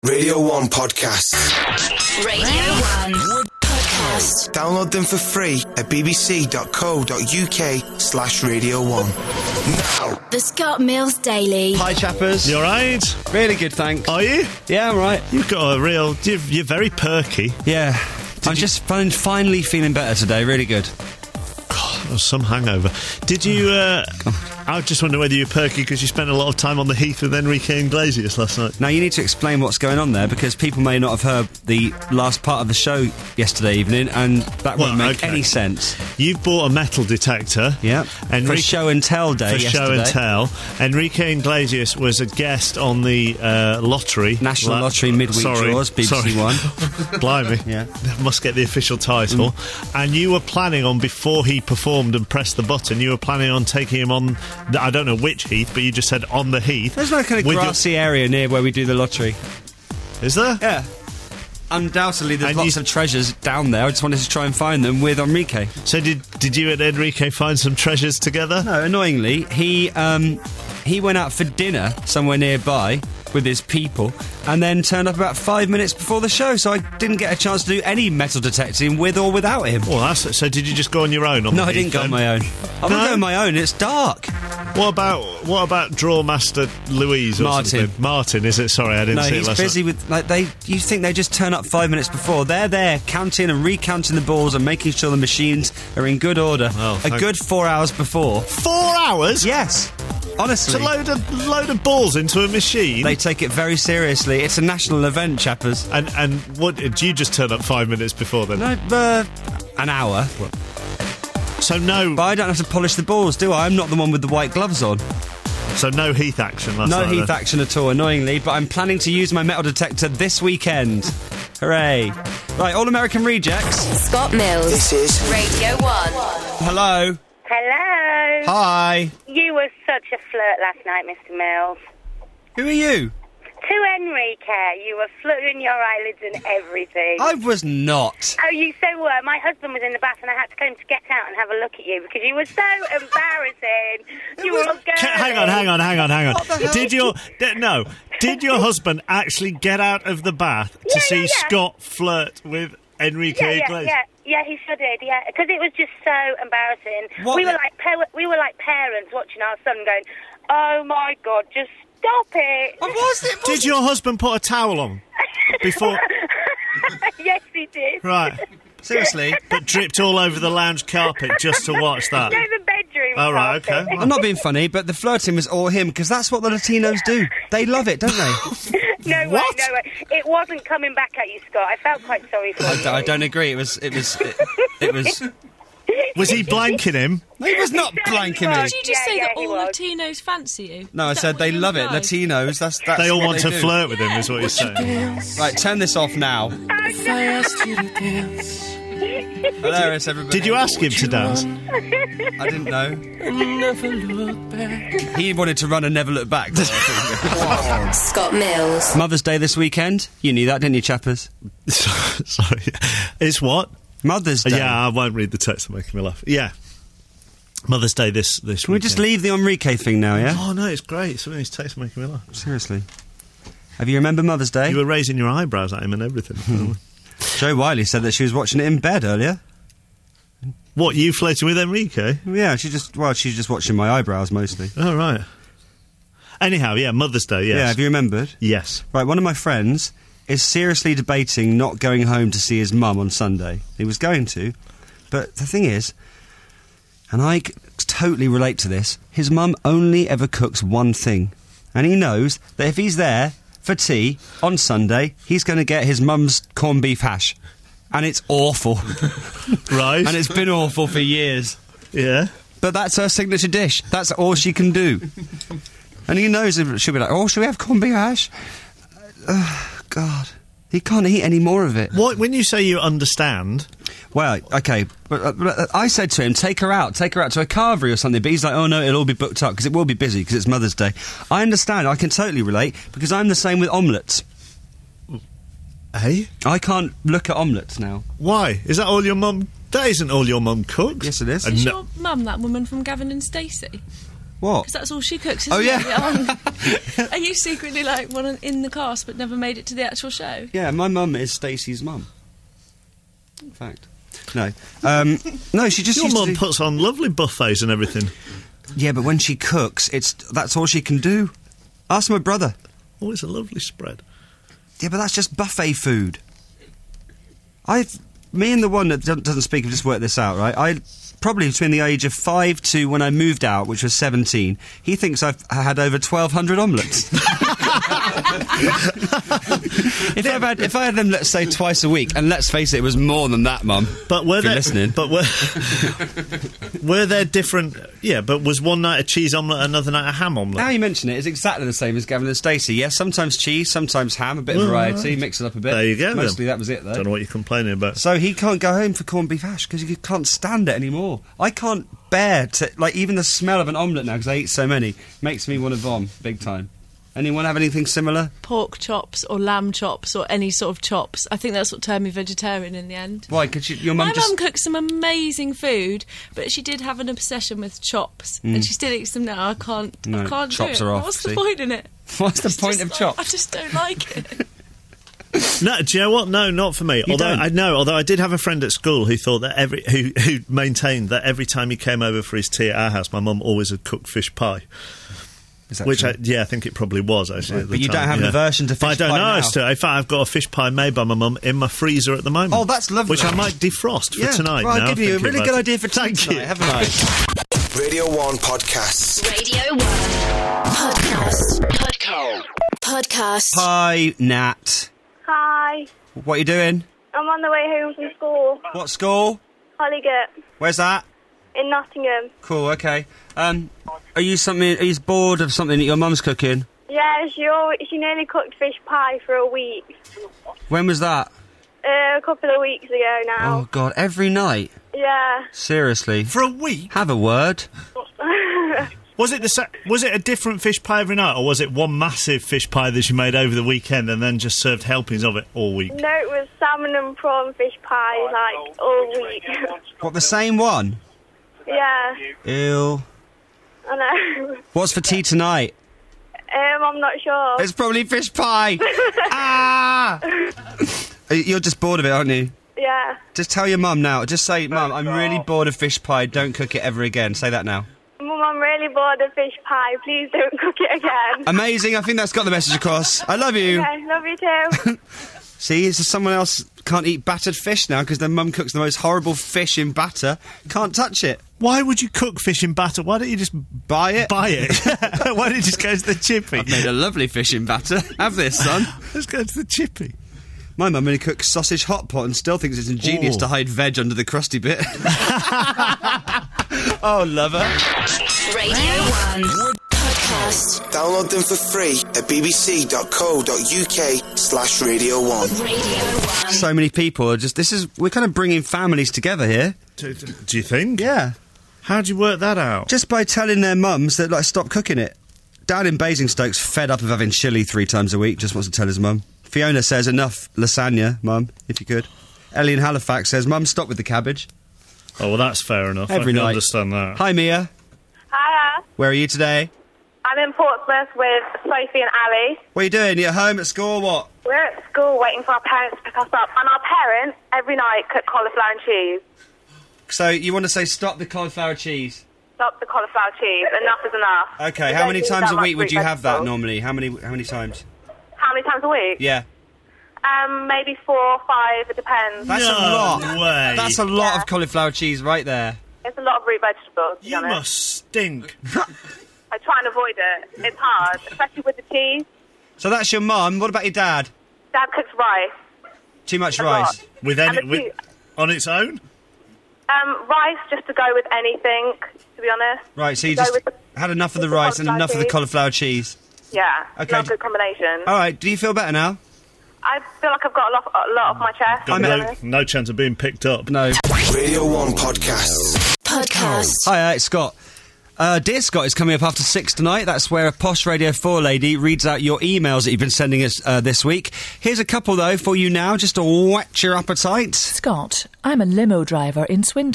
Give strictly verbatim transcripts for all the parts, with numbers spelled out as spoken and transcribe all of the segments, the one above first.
Radio one Podcast. Radio one Podcast. Download them for free at bbc.co.uk slash Radio one. Now. The Scott Mills Daily. Hi, chappers. You alright? Really good, thanks. Are you? Yeah, I'm right. You've got a real... You're, you're very perky. Yeah. Did I'm you- just fin- finally feeling better today. Really good. God, there was some hangover. Did you... Uh, I just wonder whether you're perky because you spent a lot of time on the heath with Enrique Iglesias last night. Now, you need to explain what's going on there because people may not have heard the last part of the show yesterday evening, and that Well, won't make okay. any sense. You've bought a metal detector. Yeah. Enrique, For show and tell day For yesterday. show and tell. Enrique Iglesias was a guest on the uh, lottery. National La- Lottery Midweek sorry, Draws, B B C sorry. One. Blimey. Yeah. Must get the official title. Mm. And you were planning on, before he performed and pressed the button, you were planning on taking him on, the, I don't know which heath, but you just said on the heath. There's no kind of with your- grassy area near where we do the lottery. Is there? Yeah. Undoubtedly, there's And lots you- of treasures down there. I just wanted to try and find them with Enrique. So did did you and Enrique find some treasures together? No, annoyingly, he um, he went out for dinner somewhere nearby with his people and then turned up about five minutes before the show, so I didn't get a chance to do any metal detecting with or without him. Well, that's, so did you just go on your own? On No, the I didn't heath go on then? my own. I'm No? not going on my own, it's dark. What about what about Draw Master Louise or Martin. something? Martin, is it? Sorry, I didn't No, see he's it last busy night. with, like, they, you think they just turn up five minutes before. They're there counting and recounting the balls and making sure the machines are in good order. Oh, a thank- good four hours before. Four hours? Yes, honestly. To load a load of balls into a machine? They take it very seriously. It's a national event, chappers. and and what did you just turn up five minutes before then? No, uh, an hour. So no, But I don't have to polish the balls, do I? I'm not the one with the white gloves on. so no heath action last No night. heath then? action at all, annoyingly, but I'm planning to use my metal detector this weekend. Hooray. Right, All American Rejects. Scott Mills. This is Radio one. Hello. Hello. Hi. You were such a flirt last night, Mister Mills. Who are you? To Enrique, you were fluttering your eyelids and everything. I was not. Oh, you so were. My husband was in the bath and I had to go to get out and have a look at you because you were so embarrassing. You were all girly. Ca- hang on, hang on, hang on, hang on. What the hell? Did your di- no? Did your husband actually get out of the bath to Yeah, see yeah, yeah. Scott flirt with Enrique Yeah, yeah, Iglesias? yeah. Yeah, he sure did, yeah. Because it was just so embarrassing. What We were the- like pa- we were like parents watching our son going, oh my God, just stop it. What was it? Did your husband put a towel on before? Yes, he did. Right, Seriously? but dripped all over the lounge carpet just to watch that. No, the bedroom. Oh, right, carpet. okay. I'm not being funny, but the flirting was all him, because that's what the Latinos do. They love it, don't they? No What? way, no way. It wasn't coming back at you, Scott. I felt quite sorry for I, you. d- I don't agree. It was... It was... It, it was... Was he blanking him? He was not blanking me. was. Did you just Yeah, say yeah, that he all was. Latinos fancy you? No, I Is that said what they you love it. implied? Latinos, that's... that's They all what want they to do. flirt with him, is what he's saying. Right, turn this off now. Hilarious, everybody. Did you ask him to dance? I didn't know. He wanted to run and never look back. Scott Mills. Mother's Day this weekend. You knew that, didn't you, chappers? Sorry. It's what? Mother's Day. Yeah, I won't read the text. They're making me laugh. Yeah. Mother's Day this this Can we just leave the Enrique thing now, yeah? Oh, no, it's great. Some of these texts are making me laugh. Seriously. Have you remembered Mother's Day? You were raising your eyebrows at him and everything. Jo Wiley said that she was watching it in bed earlier. What, you flirting with Enrique? Yeah, she just... Well, she's just watching my eyebrows, mostly. Oh, right. Anyhow, yeah, Mother's Day, yes. Yeah, have you remembered? Yes. Right, one of my friends is seriously debating not going home to see his mum on Sunday. He was going to, but the thing is, and I c- totally relate to this, his mum only ever cooks one thing. And he knows that if he's there for tea on Sunday, he's going to get his mum's corned beef hash. And it's awful. Right. And it's been awful for years. Yeah. But that's her signature dish. That's all she can do. And he knows it- she'll be like, oh, should we have corned beef hash? Oh, God. He can't eat any more of it. What, when you say you understand... Well, okay, but, uh, but uh, I said to him, take her out, take her out to a carvery or something, but he's like, oh no, it'll all be booked up, because it will be busy, because it's Mother's Day. I understand, I can totally relate, because I'm the same with omelettes. Eh? I can't look at omelettes now. Why? Is that all your mum... That isn't all your mum cooks. Yes, it is. And Is no- your mum that woman from Gavin and Stacey? What? Because that's all she cooks, isn't Oh, yeah. it? Um, are you secretly like one in the cast but never made it to the actual show? Yeah, my mum is Stacey's mum. In fact. No. Um, no, she just Your used to mum do- puts on lovely buffets and everything. Yeah, but when she cooks, it's that's all she can do. Ask my brother. Oh, it's a lovely spread. Yeah, but that's just buffet food. I've... Me and the one that doesn't doesn't speak have just worked this out, right? I... Probably between the age of five to when I moved out, which was seventeen, he thinks I've had over twelve hundred omelettes. if, I've had, if I had them, let's say, twice a week, and let's face it, it was more than that, Mum. But were if you're there listening. But were were there different? Yeah, but was one night a cheese omelette, another night a ham Now omelette? you mention it, it's exactly the same as Gavin and Stacey. Yes, sometimes cheese, sometimes ham, a bit of Well, variety, mix it up a bit. There you go. Mostly then. that was it, though. Don't know what you're complaining about. So he can't go home for corned beef hash because he can't stand it anymore. I can't bear to, like, even the smell of an omelette now, because I eat so many, makes me want to vom, big time. Anyone have anything similar? Pork chops or lamb chops or any sort of chops. I think that's what turned me vegetarian in the end. Why? Because your mum My just... mum cooks some amazing food, but she did have an obsession with chops, and she still eats them now. I can't. Mm. No, I can't chops do it. are off, What's see? the point in it? What's the It's point just of like- chops? I just don't like it. No, do you know what? No, not for me. You although don't? I know, although I did have a friend at school who thought that every who who maintained that every time he came over for his tea at our house, my mum always had cooked fish pie. Is that Which, true? I, yeah, I think it probably was actually. Right, at but the you time, don't have an yeah. aversion to But fish I don't pie know. now? As to, in fact, I've got a fish pie made by my mum in my freezer at the moment. Oh, that's lovely. Which I might defrost for Yeah, tonight. well, now, I'll give you a thinking really about good it. idea for tea Thank tonight, you. haven't I? Radio one Podcasts. Radio one. Podcast. Podcast. Podcast. Hi, Nat. Hi. What are you doing? I'm on the way home from school. What school? Hollygate, Where's that? in Nottingham. Cool, okay. Um, are you something? Are you bored of something that your mum's cooking? Yeah, she always, she nearly cooked fish pie for a week. When was that? Uh, a couple of weeks ago now. Oh, God, every night? Yeah. Seriously? For a week? Have a word. Was it the sa- was it a different fish pie every night, or was it one massive fish pie that you made over the weekend and then just served helpings of it all week? No, it was salmon and prawn fish pie, like, all week. What, the same one? Yeah, Ew. I know. What's for tea tonight? Um, I'm not sure. It's probably fish pie. Ah! You're just bored of it, aren't you? Yeah. Just tell your mum now. Just say, Mum, I'm really bored of fish pie. Don't cook it ever again. Say that now. Mum, I'm really bored of fish pie. Please don't cook it again. Amazing. I think that's got the message across. I love you. Okay, love you too. See, it's just someone else can't eat battered fish now because their mum cooks the most horrible fish in batter. Can't touch it. Why would you cook fish in batter? Why don't you just Buy it. buy it? Why don't you just go to the chippy? I've made a lovely fish in batter. Have this, son. Let's go to the chippy. My mum only cooks sausage hot pot and still thinks it's ingenious Oh. to hide veg under the crusty bit. Oh, lover. Radio one. Podcast. Download them for free at bbc.co.uk slash radio one. Radio one. So many people are just... This is... We're kind of bringing families together here. Do, do you think? Yeah. How'd you work that out? Just by telling their mums that, like, stop cooking it. Dan in Basingstoke's fed up of having chilli three times a week, just wants to tell his mum. Fiona says, enough lasagna, mum, if you could. Ellie in Halifax says, Mum, stop with the cabbage. Oh, well, that's fair enough. Every I can night. understand that. Hi, Mia. Hiya. Where are you today? I'm in Portsmouth with Sophie and Ali. What are you doing? You at home, at school, what? We're at school waiting for our parents to pick us up. And our parents, every night, cook cauliflower and cheese. So, you want to say stop the cauliflower cheese? Stop the cauliflower cheese. Enough is enough. Okay, We how don't many need times that a much week would fruit you have that vegetables. normally? How many How many times? How many times a week? Yeah. Um, maybe four or five, it depends. That's No a lot. way. That's a lot Yeah. of cauliflower cheese right there. It's a lot of root vegetables, to be You honest. must stink. I try and avoid it. It's hard, especially with the cheese. So that's your mum. What about your dad? Dad cooks rice. Too much A rice. lot. With And any, the with, tea- on its own? Um, rice just to go with anything, to be honest. Right, so you Go just with the- had enough of the with the rice and cauliflower enough of the cheese. cauliflower cheese. Yeah, Okay. not a good combination. All right, do you feel better now? I feel like I've got a lot, a lot off my chest, to Got be no, honest. no chance of being picked up. No. Radio one Podcasts. Podcast. Hi, uh, it's Scott. Uh, Dear Scott is coming up after six tonight. That's where a Posh Radio four lady reads out your emails that you've been sending us uh, this week. Here's a couple, though, for you now, just to whet your appetite. Scott, I'm a limo driver in Swindon,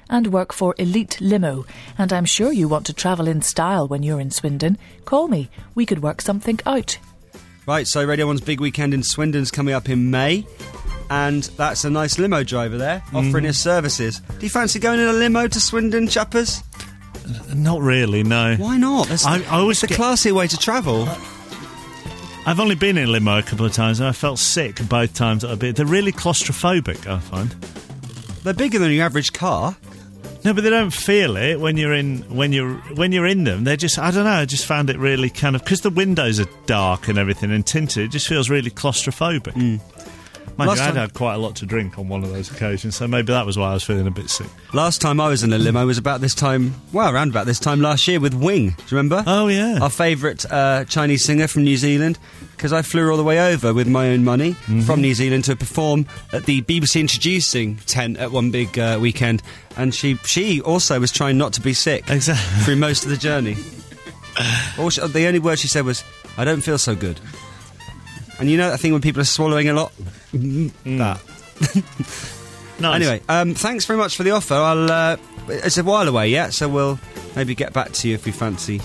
and work for Elite Limo, and I'm sure you want to travel in style when you're in Swindon. Call me. We could work something out. Right, so Radio one's big weekend in Swindon's coming up in May, and that's a nice limo driver there, offering his services. Do you fancy going in a limo to Swindon, chappers? Not really, no. Why not? That's, I, I always it's a get- classy way to travel. I've only been in a limo a couple of times, and I felt sick both times that I've been. They're really claustrophobic, I find. They're bigger than your average car. No, but they don't feel it when you're in when you're when you're in them. They're just I don't know. I just found it really kind of because the windows are dark and everything and tinted. It just feels really claustrophobic. Mm. Mind Last you, I'd time- had quite a lot to drink on one of those occasions, so maybe that was why I was feeling a bit sick. Last time I was in a limo was about this time, well, around about this time last year with Wing. Do you remember? Oh yeah, Our favourite uh, Chinese singer from New Zealand, because I flew her all the way over with my own money Mm-hmm. from New Zealand to perform at the B B C Introducing tent at one big uh, weekend, and she she also was trying not to be sick Exactly. through most of the journey. All she, the only word she said was, "I don't feel so good." And you know that thing when people are swallowing a lot? That. nice. Anyway, um, thanks very much for the offer. I'll. Uh, it's a while away yet, so we'll maybe get back to you if we fancy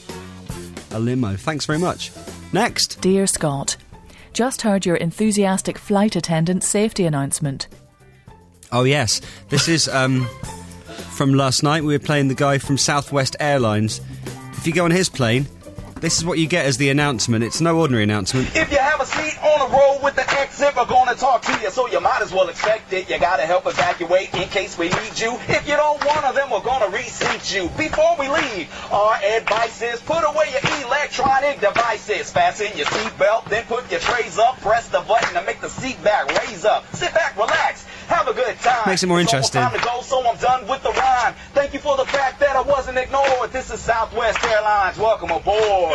a limo. Thanks very much. Next. Dear Scott, just heard your enthusiastic flight attendant safety announcement. Oh yes, this is um, from last night. We were playing the guy from Southwest Airlines. If you go on his plane, this is what you get as the announcement. It's no ordinary announcement. If you have a seat on the road with the exit, we're gonna talk to you, so you might as well expect it. You gotta help evacuate in case we need you. If you don't want them, then we're gonna reseat you. Before we leave, our advice is put away your electronic devices. Fasten your seatbelt, then put your trays up. Press the button to make the seat back raise up. Sit back, relax, have a good time. Makes it more It's interesting. almost time to go, so I'm done with the rhyme. Thank you for the fact that I wasn't ignored. This is Southwest Airlines. Welcome aboard.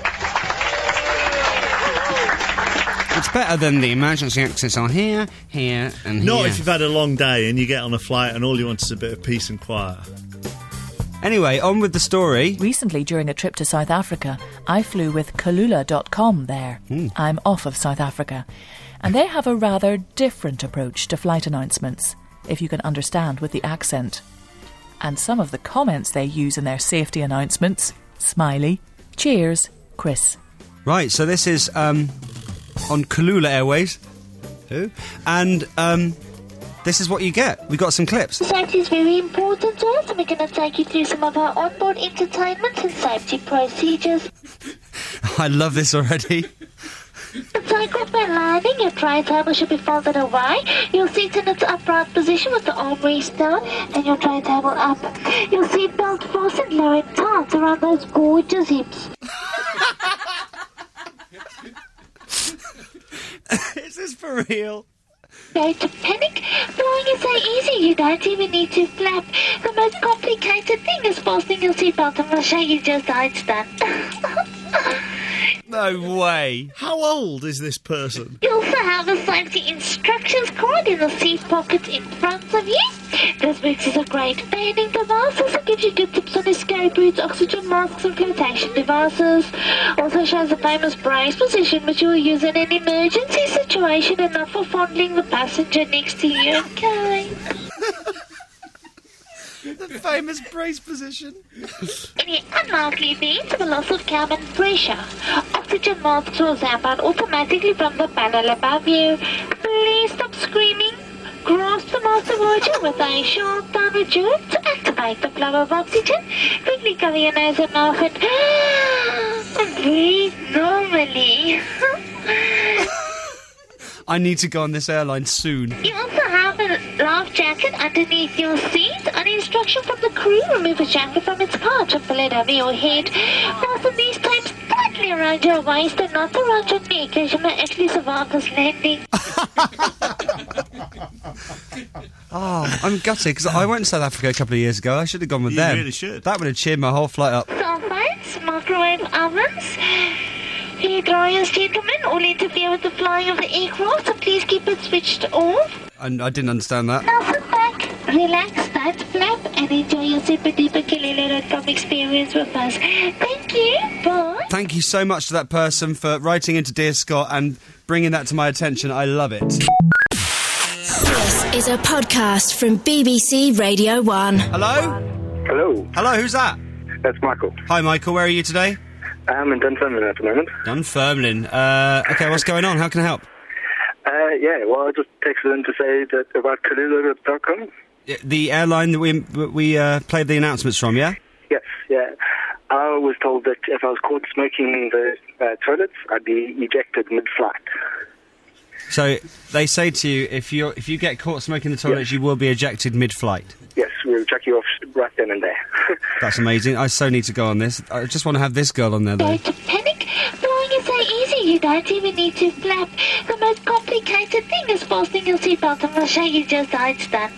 It's better than the emergency exits are here, here, and Not here. if you've had a long day and you get on a flight and all you want is a bit of peace and quiet. Anyway, on with the story. Recently, during a trip to South Africa, I flew with Kalula dot com there. I'm off of South Africa. And they have a rather different approach to flight announcements, if you can understand with the accent. And some of the comments they use in their safety announcements: smiley, cheers, Chris. Right, so this is um, on Kalula Airways. Who? And um, this is what you get. We got some clips. Safety is very important to us, and we're going to take you through some of our onboard entertainment and safety procedures. I love this already. Take off when landing, your tray table should be folded away. You'll sit in its upright position with the armrest down and your tray table up. Your seatbelt fastened low and tight around those gorgeous hips. Is this for real? Don't panic. Flying is so easy, you don't even need to flap. The most complicated thing is fastening your seatbelt, and I'll show you just how it's done. No way. How old is this person? You also have a safety instructions card in the seat pocket in front of you. This works as a great fanning device. Also gives you good tips on escape routes, oxygen masks and flotation devices. Also shows the famous brace position which you'll use in an emergency situation and not for fondling the passenger next to you. Okay. The famous brace position. In the unlikely event of a loss of cabin pressure, oxygen masks will zap out automatically from the panel above you. Please stop screaming. Grasp the master watcher with a sharp downward jerk to activate the flow of oxygen. Quickly cover your nose and mouth and, and breathe normally. I need to go on this airline soon. You also have a life jacket underneath your seat. On instruction from the crew, remove a jacket from its pouch and pull it over your head. Fasten these tapes tightly around your waist and not around your neck, as you may actually survive this landing. Oh, I'm gutted because I went to South Africa a couple of years ago. I should have gone with You them. really should. That would have cheered my whole flight up. Cell phones, microwave ovens, hair dryers, gentlemen, all interfere with the flying of the aircraft, so please keep it switched off. And I didn't understand that. Now sit back, relax, don't flap, and enjoy your super duper Kalula dot com experience with us. Thank you, bye. Thank you so much to that person for writing into Dear Scott and bringing that to my attention. I love it. This is a podcast from B B C Radio one. Hello? Hello, Hello, who's that? that's Michael. Hi, Michael, where are you today? I'm in Dunfermline at the moment. Dunfermline. Uh, okay, what's going on? How can I help? Uh, yeah, well, I just texted in to say that about Kalula dot com. The airline that we we uh, played the announcements from, yeah? Yes, yeah. I was told that if I was caught smoking in the uh, toilets, I'd be ejected mid-flight. So they say to you, if you if you get caught smoking in the toilets, Yes. you will be ejected mid-flight. Yes, we'll chuck you off right then and there. That's amazing. I so need to go on this. I just want to have this girl on there, though. Don't panic. Flying is so easy. You don't even need to flap. The most complicated thing is fastening your seatbelt, and we'll show you just how it's done.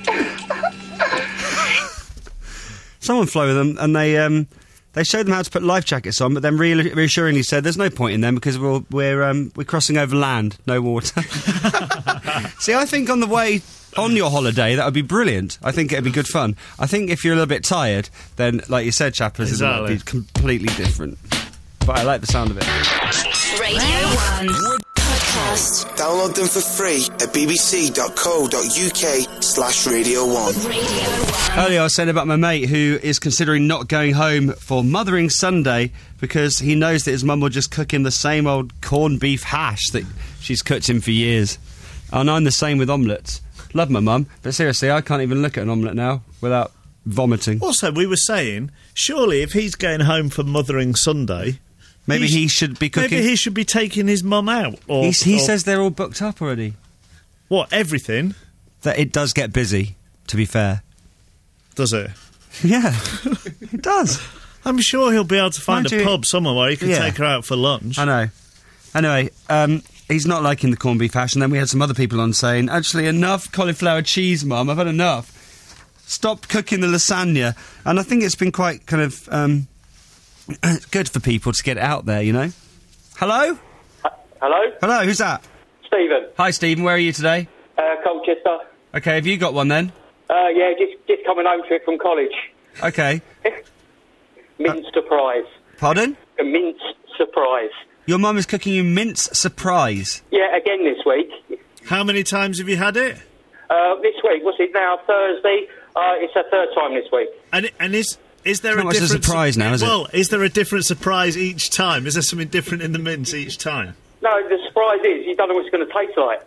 Someone flew with them, and they um, they showed them how to put life jackets on, but then re- reassuringly said, "There's no point in them because we're we're um, we're crossing over land, no water." See, I think on the way on your holiday that would be brilliant. I think it'd be good fun. I think if you're a little bit tired, then, like you said, Chappers, it would Exactly. be completely different. But I like the sound of it. Radio one podcast. Download them for free at bbc.co.uk slash Radio one. Radio one. Earlier I was saying about my mate who is considering not going home for Mothering Sunday because he knows that his mum will just cook him the same old corned beef hash that she's cooked him for years. And I'm the same with omelettes. Love my mum, but seriously, I can't even look at an omelette now without vomiting. Also, we were saying, surely if he's going home for Mothering Sunday, Maybe sh- he should be cooking... Maybe he should be taking his mum out. Or, He's, he or- says they're all booked up already. What, everything? That it does get busy, to be fair. Does it? Yeah, it does. I'm sure he'll be able to find Mind a you- pub somewhere where he can Yeah. take her out for lunch. I know. Anyway, um, he's not liking the corned beef hash, and then we had some other people on saying, actually, enough cauliflower cheese, Mum, I've had enough. Stop cooking the lasagna. And I think it's been quite kind of um, good for people to get it out there, you know? Hello? Hello? Hello, who's that? Stephen, Hi, Stephen, where are you today? uh, Colchester. Okay, have you got one then? Uh, yeah, just just coming home to it from college. Okay. Mince surprise. Pardon? A mince surprise. Your mum is cooking you mince surprise. Yeah, again this week. How many times have you had it? Uh, this week, what's it now? Thursday? Uh, it's a third time this week. And and is is there It's a not much of a different surprise now, is it? Well, is there a different surprise each time? Is there something different in the mince each time? No, the surprise is you don't know what it's going to taste like.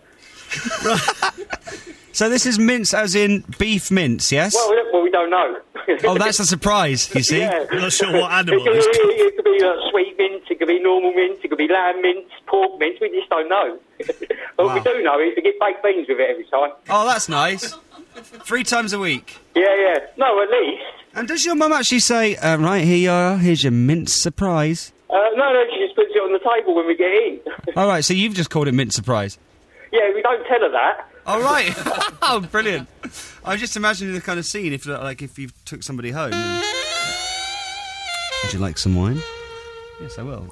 So this is mince as in beef mince, yes? Well, we- well, we don't know. Oh, that's a surprise, you see? Yeah. I'm not sure what animal It could, is. be, it could be uh, sweet mince, it could be normal mince, it could be lamb mince, pork mince. We just don't know. But what we Wow. do know is we get baked beans with it every time. Oh, that's nice. Three times a week. Yeah, yeah. No, at least. And does your mum actually say, uh, right, here you are, here's your mince surprise? Uh, no, no, she just puts it on the table when we get in. All right, so you've just called it mince surprise. Yeah, we don't tell her that. All right. Oh, brilliant. I was just imagining the kind of scene if, like, if you took somebody home. And... Would you like some wine? Yes, I will.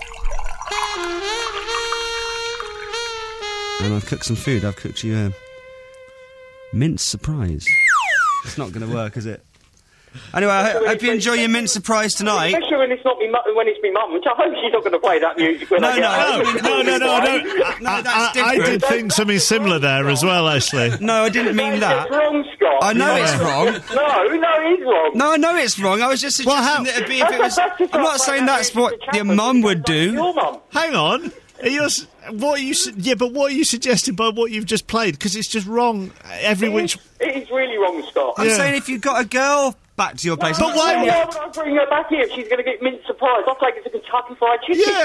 And I've cooked some food. I've cooked you a mince surprise. It's not going to work, is it? Anyway, I ho- hope you enjoy your mince surprise tonight. Especially when it's not me, mu- when it's me mum, which I hope she's not going to play that music when No, I get no, home. No, no, no, I don't. No, I, that's I, I different. did think something similar there as well, actually. No, I didn't mean that. It's wrong, Scott. I know it's wrong. No, no, it is wrong. No, I know it's wrong. I was just suggesting Well, how- that it'd be if it was... I'm not saying that's what your mum would do. Your mum. Hang on. Are you, s- what are you? su- Yeah, but what are you suggesting by what you've just played? Because it's just wrong every It which. is, it is really wrong, Scott. I'm Yeah. saying if you got a girl back to your place... No, I'm no, not saying- why would I bring her back here if she's going to get mince surprise? I'll take her to Kentucky Fried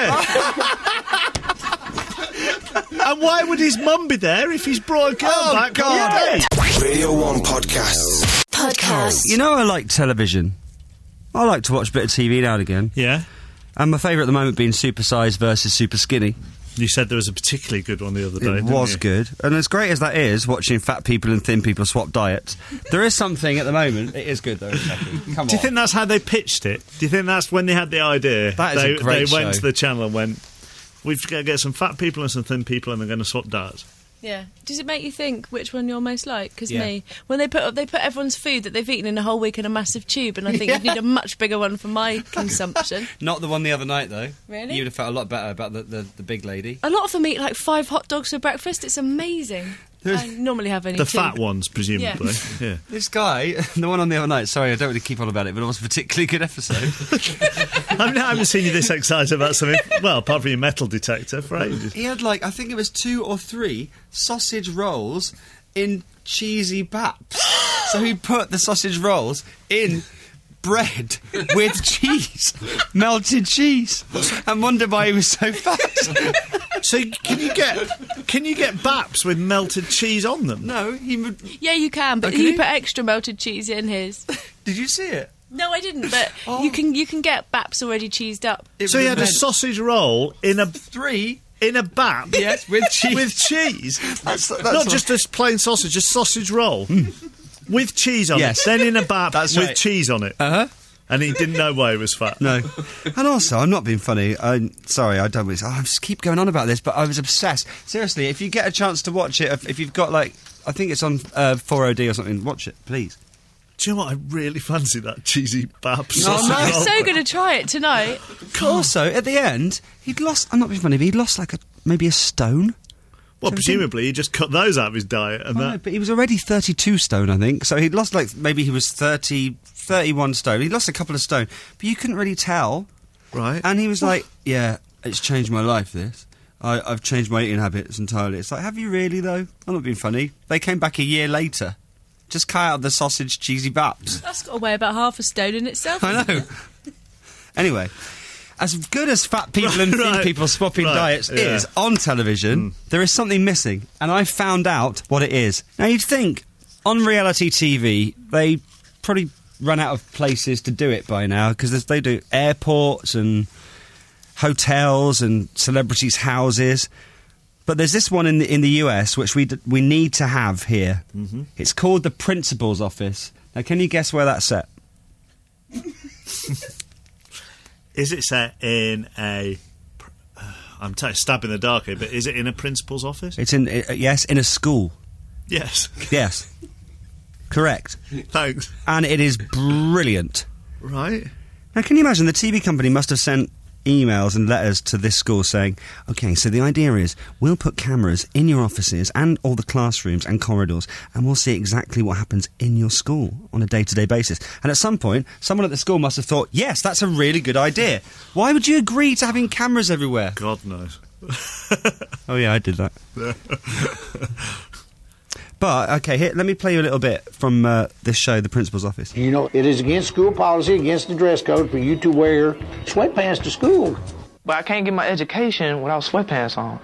Chicken. Yeah. And why would his mum be there if he's brought a girl Oh, back? God. holiday? Radio one podcasts. Podcast. You know I like television. I like to watch a bit of T V now and again. Yeah. And my favourite at the moment being Super Size versus Super Skinny. You said there was a particularly good one the other day. It didn't was you? good. And as great as that is, watching fat people and thin people swap diets, there is something at the moment. It is good, though. Exactly. Come Do you on. think that's how they pitched it? Do you think that's when they had the idea? That is they, a great They went show. to the channel and went, we've got to get some fat people and some thin people and they're going to swap diets. Yeah. Does it make you think which one you're most like? Because Yeah. me, when they put they put everyone's food that they've eaten in a whole week in a massive tube, and I think you'd need a much bigger one for my consumption. Not the one the other night, though. Really? You would have felt a lot better about the, the, the big lady. A lot of them eat like five hot dogs for breakfast. It's amazing. I normally have only The two. fat ones, presumably. Yeah. yeah. This guy, the one on the other night, sorry, I don't really keep on about it, but it was a particularly good episode. I, mean, I haven't seen you this excited about something, well, apart from your metal detector, for ages. He had, like, I think it was two or three sausage rolls in cheesy baps. So he put the sausage rolls in bread with cheese, melted cheese, and wondered why he was so fat. So can you get can you get baps with melted cheese on them? No, he would. Yeah, you can, but Oh, can he you? put extra melted cheese in his. Did you see it? No, I didn't, but Oh. you can you can get baps already cheesed up. It So he was had a meant- sausage roll in a three. in a bap. Yes, with cheese. With cheese. That's, that's Not what- just a plain sausage, a sausage roll. With cheese on Yes. it. Then in a bap That's with right. cheese on it. Uh-huh. And he didn't know why he was fat. No. And also, I'm not being funny. I'm sorry, I don't. really- I just keep going on about this, but I was obsessed. Seriously, if you get a chance to watch it, if, if you've got like, I think it's on uh, four O D or something, watch it, please. Do you know what? I really fancy that cheesy bap No, sausage no. I'm roll. so going to try it tonight. Also, at the end, he'd lost. I'm not being funny, but he'd lost like a maybe a stone. Well, presumably he just cut those out of his diet and Oh, that. no, but he was already thirty-two stone, I think. So he'd lost like maybe he was thirty, thirty-one stone. He lost a couple of stone, but you couldn't really tell. Right. And he was like, "Yeah, it's changed my life. This, I, I've changed my eating habits entirely." It's like, have you really though? I'm not being funny. They came back a year later. Just cut out the sausage cheesy baps. That's got to weigh about half a stone in itself. I know. Anyway, as good as fat people and thin Right. people swapping Right, diets yeah. is on television, there is something missing, and I found out what it is. Now, you'd think on reality T V they probably run out of places to do it by now, because they do airports and hotels and celebrities' houses. But there's this one in the, in the U S which we d- we need to have here. Mm-hmm. It's called the Principal's Office. Now, can you guess where that's set? Is it set in a... Uh, I'm t- stabbing the dark here, but is it in a principal's office? It's in uh, yes, in a school. Yes. Yes, correct. Thanks. And it is brilliant. Right. Now, can you imagine the T V company must have sent emails and letters to this school saying, OK, so the idea is we'll put cameras in your offices and all the classrooms and corridors, and we'll see exactly what happens in your school on a day-to-day basis. And at some point, someone at the school must have thought, yes, that's a really good idea. Why would you agree to having cameras everywhere? God knows. Oh, yeah, I did that. But, OK, here, let me play you a little bit from uh, this show, The Principal's Office. You know, it is against school policy, against the dress code for you to wear sweatpants to school. But I can't get my education without sweatpants on.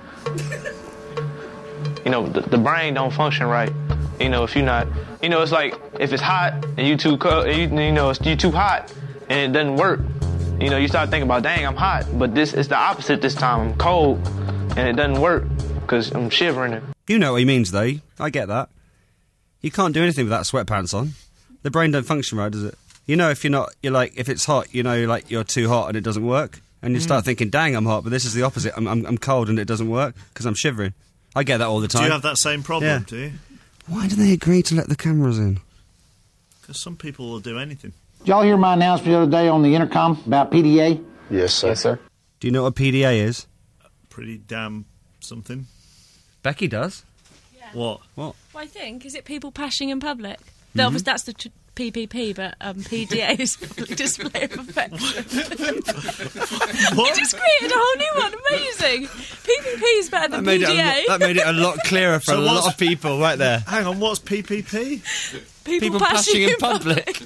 You know, the, the brain don't function right. You know, if you're not, you know, it's like if it's hot and you too cold, you, you know, it's, you too hot and it doesn't work. You know, you start thinking about, dang, I'm hot, but this is the opposite this time. I'm cold and it doesn't work because I'm shivering. You know what he means, though. I get that. You can't do anything without sweatpants on. The brain don't function right, does it? You know, if you're not, you're like, if it's hot, you know, like you're too hot and it doesn't work. And you start thinking, dang, I'm hot, but this is the opposite. I'm, I'm, I'm cold and it doesn't work because I'm shivering. I get that all the time. Do you have that same problem, Yeah. do you? Why do they agree to let the cameras in? Because some people will do anything. Did y'all hear my announcement the other day on the intercom about P D A? Yes, sir. Yes, sir. Do you know what a P D A is? Pretty damn something. Becky does. What? What? Well, I think, is it people pashing in public? Mm-hmm. Obviously, that's the t- P P P, but um, P D A is public display of affection. What? You just created a whole new one. Amazing. P P P is better than That made, P it D A. a lot, that made it a lot clearer for So a what's- lot of people right there. Hang on, what's P P P? People, pashing, in public.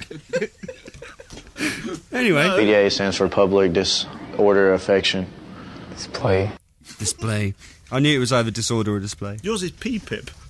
Anyway. P D A stands for Public Disorder Affection Display. Display. I knew it was either disorder or display. Yours is P P I P.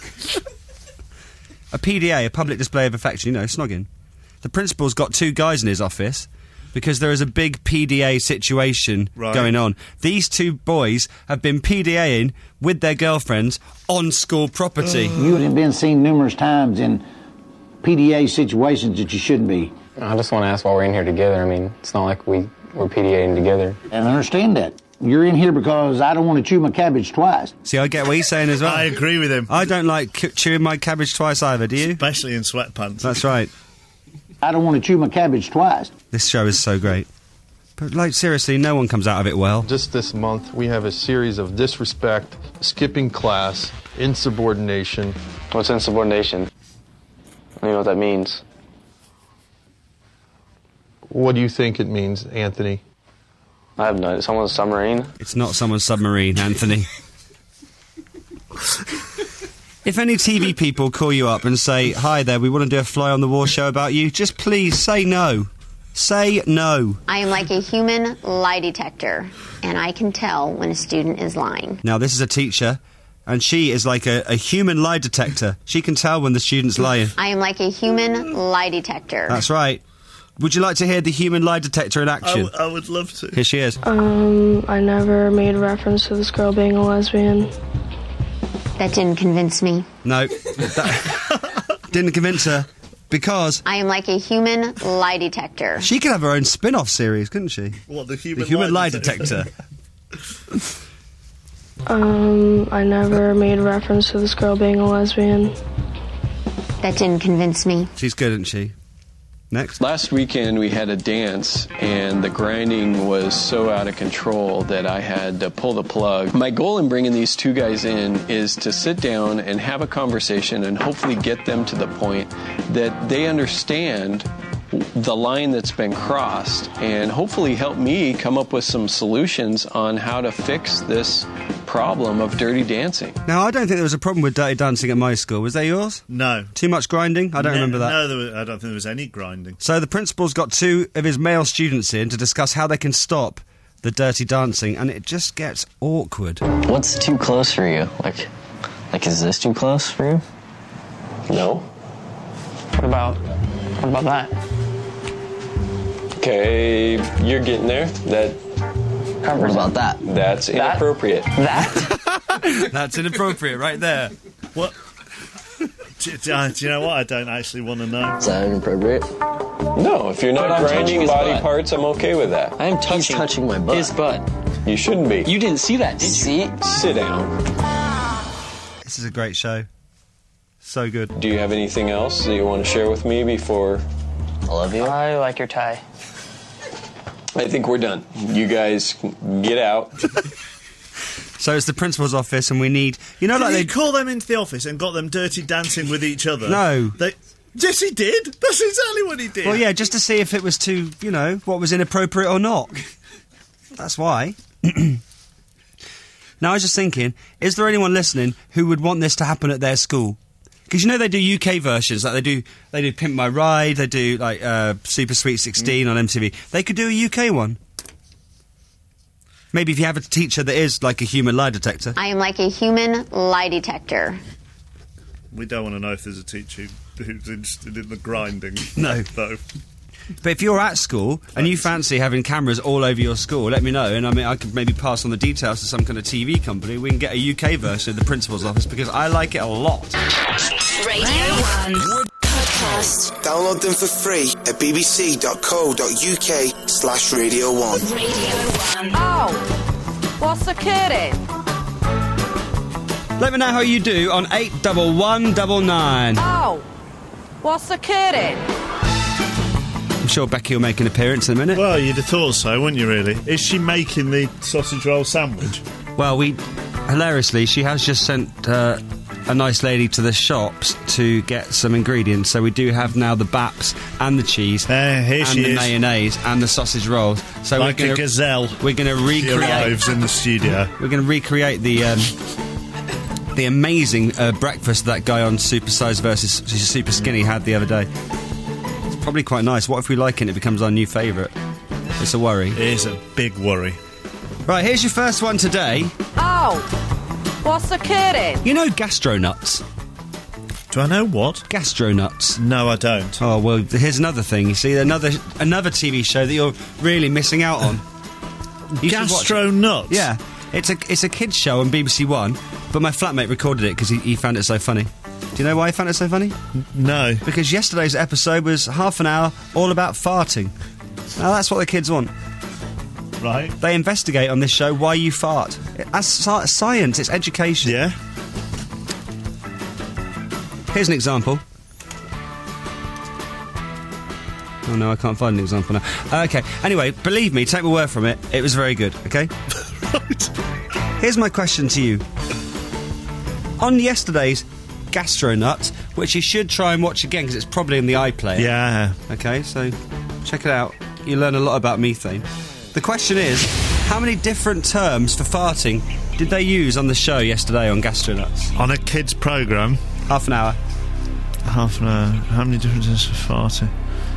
A P D A, a public display of affection, you know, snogging. The principal's got two guys in his office because there is a big P D A situation Right. going on. These two boys have been PDAing with their girlfriends on school property. You have been seen numerous times in P D A situations that you shouldn't be. I just want to ask why we're in here together. I mean, it's not like we, we're PDAing together. And I understand that. You're in here because I don't want to chew my cabbage twice. See, I get what he's saying as well. I agree with him. I don't like c- chewing my cabbage twice either, do you? Especially in sweatpants. That's right. I don't want to chew my cabbage twice. This show is so great. But, like, seriously, no one comes out of it well. Just this month, we have a series of disrespect, skipping class, insubordination. What's insubordination? I don't know what that means. What do you think it means, Anthony? I have no idea. Someone's submarine? It's not someone's submarine, Anthony. If any T V people call you up and say, hi there, we want to do a fly on the wall show about you, just please say no. Say no. I am like a human lie detector, and I can tell when a student is lying. Now, this is a teacher, and she is like a, a human lie detector. She can tell when the student's lying. I am like a human lie detector. That's right. Would you like to hear the human lie detector in I, action? w- I would love to. Here she is. Um, I never made reference to this girl being a lesbian. That didn't convince me. No. That didn't convince her. Because... I am like a human lie detector. She could have her own spin-off series, couldn't she? What, the human, the human lie, lie detector? detector? Um, I never made reference to this girl being a lesbian. That didn't convince me. She's good, isn't she? Next. Last weekend we had a dance and the grinding was so out of control that I had to pull the plug. My goal in bringing these two guys in is to sit down and have a conversation and hopefully get them to the point that they understand the line that's been crossed and hopefully help me come up with some solutions on how to fix this problem of dirty dancing. Now, I don't think there was a problem with dirty dancing at my school. Was there yours? No. Too much grinding? I don't no, remember that. No, there was, I don't think there was any grinding. So the principal's got two of his male students in to discuss how they can stop the dirty dancing, and it just gets awkward. What's too close for you? Like, like is this too close for you? No. What about, what about that? Okay, you're getting there. That. What about that? That's inappropriate. That? That's inappropriate right there. What? do, do, uh, do you know what? I don't actually want to know. Is that inappropriate? No, if you're not But I'm touching grinding his body butt. parts, I'm okay with that. I am touching, He's touching my butt. his butt. You shouldn't be. You didn't see that, did See? you? Sit down. This is a great show. So good. Do you have anything else that you want to share with me before? I love you. I like your tie. I think we're done. You guys get out. So it's the principal's office, and we need... You know, Did like he they... call them into the office and got them dirty dancing with each other? No. They... Yes, he did. That's exactly what he did. Well, yeah, just to see if it was too, you know, what was inappropriate or not. That's why. Now, I was just thinking, is there anyone listening who would want this to happen at their school? Because you know they do U K versions, like they do they do Pimp My Ride, they do like uh, Super Sweet sixteen mm. on M T V. They could do a U K one. Maybe if you have a teacher that is like a human lie detector. I am like a human lie detector. We don't want to know if there's a teacher who's interested in the grinding. No. Though. But if you're at school and you fancy having cameras all over your school, let me know. And I mean, I could maybe pass on the details to some kind of T V company. We can get a U K version of the principal's office because I like it a lot. Radio one Podcast. Download them for free at bbc.co.uk slash Radio one. Radio one. Oh, what's the kidding? Let me know how you do on eight one one nine nine. Oh, what's the kidding? I'm sure Becky will make an appearance in a minute. Well, you'd have thought so, wouldn't you, really? Is she making the sausage roll sandwich? Well, we... Hilariously, she has just sent uh, a nice lady to the shops to get some ingredients. So we do have now the baps and the cheese uh, here and she the is. mayonnaise and the sausage rolls. So like we're gonna, a gazelle. We're going to recreate... She arrives in the studio. We're going to recreate the... Um, the amazing uh, breakfast that guy on Super Size versus Super Skinny had the other day. Probably quite nice. What if we like it and it becomes our new favourite? It's a worry. It is a big worry. Right, here's your first one today. Oh, what's the kidding? You know Gastronuts? Do I know what? Gastronuts. No, I don't. Oh, well, here's another thing. You see, another another T V show that you're really missing out on. Gastronuts? Yeah. It's a, it's a kids' show on B B C One, but my flatmate recorded it because he, he found it so funny. Do you know why I found it so funny? No. Because yesterday's episode was half an hour all about farting. Now, that's what the kids want. Right. They investigate on this show why you fart. That's science, it's education. Yeah. Here's an example. Oh no, I can't find an example now. Uh, okay, anyway, believe me, take my word from it, it was very good, okay? Right. Here's my question to you. On yesterday's Gastronut, which you should try and watch again because it's probably in the iPlayer. Yeah. Okay, so check it out. You learn a lot about methane. The question is, how many different terms for farting did they use on the show yesterday on Gastronauts? On a kids' programme? Half an hour. Half an hour. How many different terms for farting?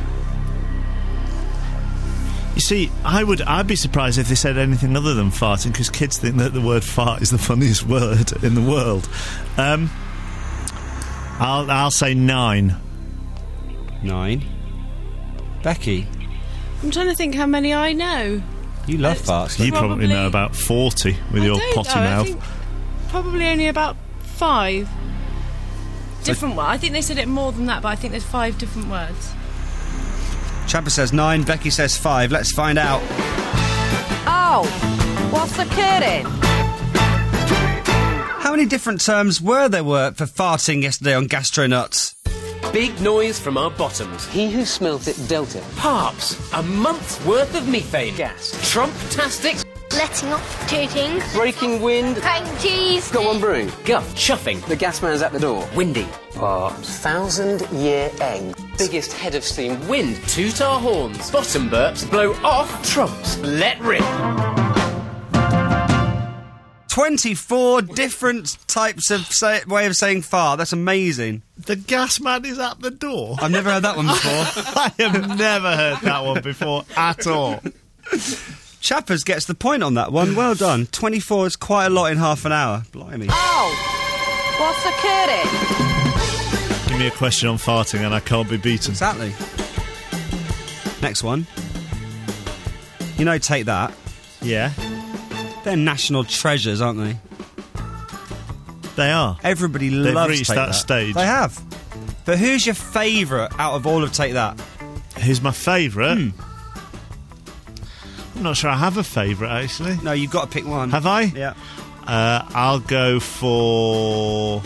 You see, I would, I'd be surprised if they said anything other than farting, because kids think that the word fart is the funniest word in the world. Um, I'll, I'll say nine. Nine. Becky? I'm trying to think how many I know. You love It's farts. You probably, probably know about forty with I your don't potty know, I mouth. think probably only about five. Different ones. I think they said it more than that, but I think there's five different words. Champa says nine, Becky says five. Let's find out. Oh, what's the kidding? How many different terms were there were for farting yesterday on Gastronuts? Big noise from our bottoms. He who smelt it dealt it. Parps. A month's worth of methane gas. Trump-tastic. Letting off, tooting, Breaking wind. cutting cheese. Got one brewing. Guff. Chuffing. The gas man's at the door. Windy. Parps. Thousand-year egg. Biggest head of steam. Wind. Toot our horns. Bottom burps. Blow off. Trumps. Let rip. twenty-four different types of say- way of saying fart. That's amazing. The gas man is at the door. I've never heard that one before. I have never heard that one before at all. Chappers gets the point on that one. Well done. twenty-four is quite a lot in half an hour. Blimey. Oh, what's the kidding? Give me a question on farting and I can't be beaten. Exactly. Next one. You know, take that. Yeah. They're national treasures, aren't they? They are. Everybody They've loves reached Take that That. stage. They have. But who's your favourite out of all of Take That? Who's my favourite? Hmm. I'm not sure I have a favourite, actually. No, you've got to pick one. Have I? Yeah. Uh, I'll go for...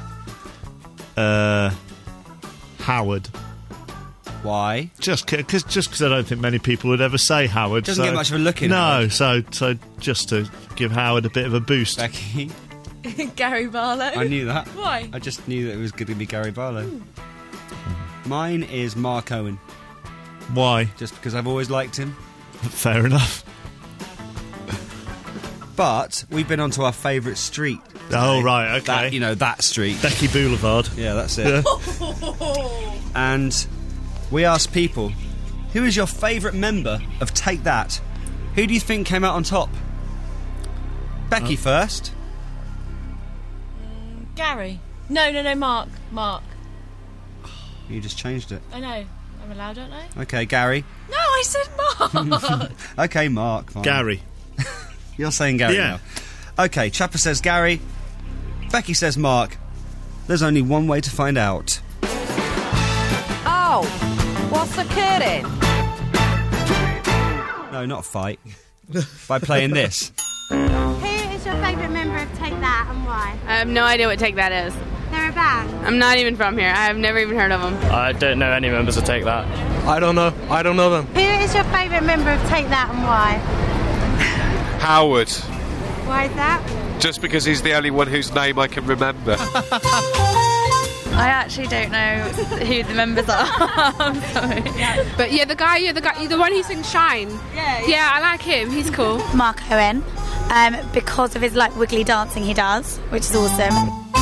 Uh, Howard. Why? Just because just cause I don't think many people would ever say Howard. Doesn't so, get much of a look in. No, Howard. so so just to give Howard a bit of a boost. Becky? Gary Barlow. I knew that. Why? I just knew that it was going to be Gary Barlow. Mine is Mark Owen. Why? Just because I've always liked him. Fair enough. But we've been onto our favourite street. Oh, right, okay. That, you know, that street. Becky Boulevard. Yeah, that's it. Yeah. And we asked people, who is your favourite member of Take That? Who do you think came out on top? Becky Oh. first. Gary. No, no, no, Mark. Mark. You just changed it. I know. I'm allowed, don't I? Okay, Gary. No, I said Mark. Okay, Mark. Fine. Gary. You're saying Gary Yeah. now. Okay, Chapper says Gary. Becky says Mark. There's only one way to find out. Oh, what's the kidding? No, not fight. By playing this. Who is your favourite member of Take That and why? I have no idea what Take That is. They're a band. I'm not even from here. I have never even heard of them. I don't know any members of Take That. I don't know. I don't know them. Who is your favourite member of Take That and why? Howard. Why is that? Just because he's the only one whose name I can remember. I actually don't know who the members are. I'm sorry. But yeah, the guy, yeah, the guy, the one who sings Shine. Yeah. Yeah, I like him. He's cool. Mark Owen. Um, because of his like wiggly dancing he does, which is awesome.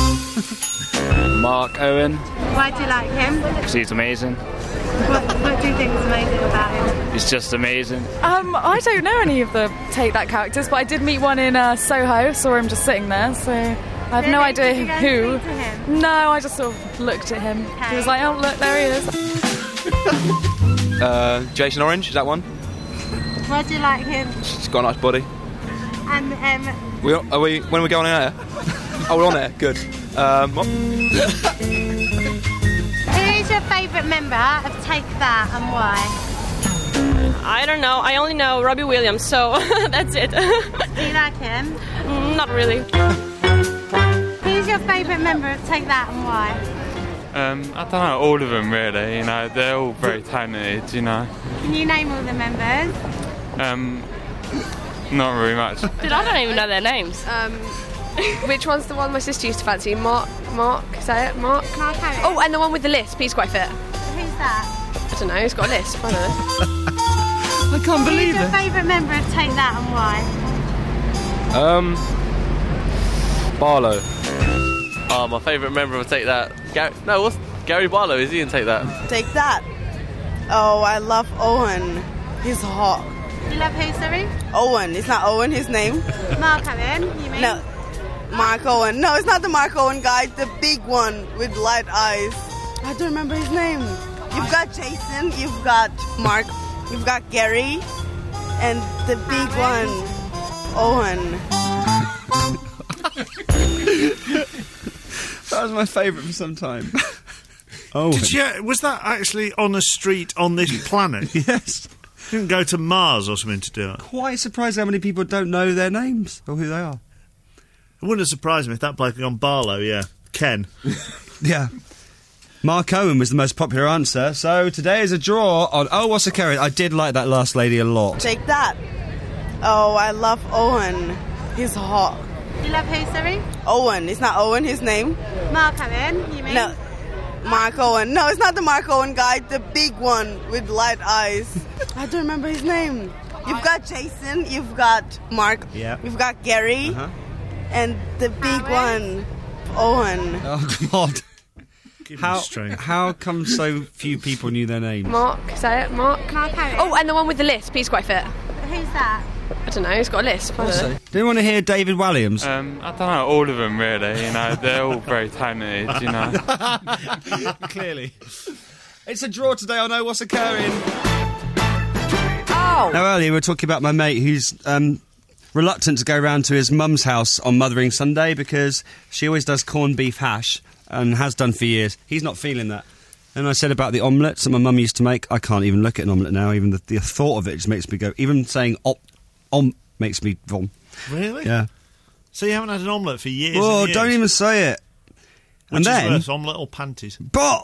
Mark Owen, Why do you like him? because he's amazing. What, what do you think is amazing about him? He's just amazing. Um, I don't know any of the Take That characters, but I did meet one in uh, Soho, saw him just sitting there, so I have no Really? idea Did you go and who. speak to him? No, I just sort of looked at him. He was like, oh, look, there he is. Uh, Jason Orange, is that one? Why do you like him? He's got a nice body. And um, We, are we, when are we going on air? Oh, we're on air, good. Um, what? who is your favourite member of Take That and why? I don't know. I only know Robbie Williams, so that's it. Do you like him? Not really. Who's your favourite member of Take That and why? Um, I don't know, all of them really, you know, they're all very talented, you know. Can you name all the members? Um, not really much. Dude, I don't even know their names. Um, which one's the one my sister used to fancy? Mark, Mark, is that it? Mark? Mark Harris. Oh, and the one with the lisp, he's quite fit. Who's that? I don't know, he's got a lisp, I don't know. I can't believe Who's it. your favourite member of Take That and why? Um, Barlow. Oh, my favourite member of Take That. Gar- no, what's Gary Barlow? Is he in Take That? Take That. Oh, I love Owen. He's hot. You love who, sorry? Owen. It's not Owen, his name. Mark Owen, you mean? No. Mark Owen. No, it's not the Mark Owen guy. The big one with light eyes. I don't remember his name. You've got Jason. You've got Mark. You've got Gary. And the big one, Owen. That was my favourite for some time. Oh, Did you, was that actually on a street on this planet? Yes. Didn't go to Mars or something to do it. Quite surprised how many people don't know their names or who they are. It wouldn't have surprised me if that bloke had gone Barlow, yeah. Ken. Yeah. Mark Owen was the most popular answer, so today is a draw on Oh, What's a Curry? I did like that last lady a lot. Take That. Oh, I love Owen. He's hot. You love who, sorry? Owen. It's not Owen, his name. Mark Owen, you mean? No. Mark Owen. No, it's not the Mark Owen guy. The big one with light eyes. I don't remember his name. You've got Jason. You've got Mark. Yeah. You've got Gary. Uh-huh. And the big one, Owen. Oh, God. How, strength. how come so few people knew their names? Mark, is that it? Mark? Mark Owen. Oh, and the one with the lisp, he's quite fit. Who's that? I don't know, he's got a lisp, I don't know. Do you want to hear David Walliams? Um, I don't know, all of them really, you know, they're all very talented, you know. Clearly. It's a draw today, I know what's occurring. Oh! Now, earlier we were talking about my mate who's um, reluctant to go round to his mum's house on Mothering Sunday because she always does corned beef hash and has done for years. He's not feeling that. And I said about the omelettes that my mum used to make. I can't even look at an omelette now. Even the, the thought of it just makes me go. Even saying op, om makes me vom. Really? Yeah. So you haven't had an omelette for years Oh, and years? don't even say it. Which and is then, worse, omelette or panties? But